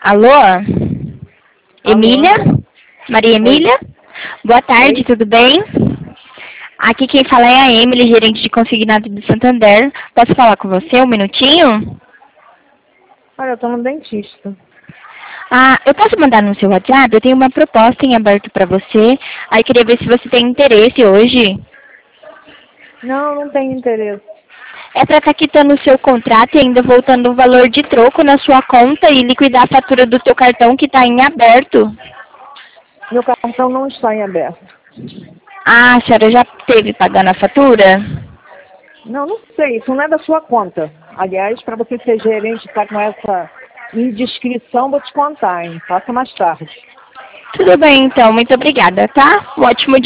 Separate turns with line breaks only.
Alô?
Alô?
Emília? Maria Emília?
Oi.
Boa tarde,
Oi.
tudo bem? Aqui quem fala é a Emily, gerente de consignado do Santander. Posso falar com você um minutinho?
Olha, eu tô no dentista.
Ah, eu posso mandar no seu WhatsApp? Eu tenho uma proposta em aberto para você. Aí queria ver se você tem interesse hoje.
Não, não tenho interesse.
É para estar quitando o seu contrato e ainda voltando o valor de troco na sua conta e liquidar a fatura do teu cartão que está em aberto.
Meu cartão não está em aberto.
Ah, a senhora já teve pagando a fatura?
Não, não sei. Isso não é da sua conta. Aliás, para você ser gerente e estar com essa indiscrição, vou te contar, hein? Passa mais tarde.
Tudo bem, então. Muito obrigada, tá? Um ótimo dia.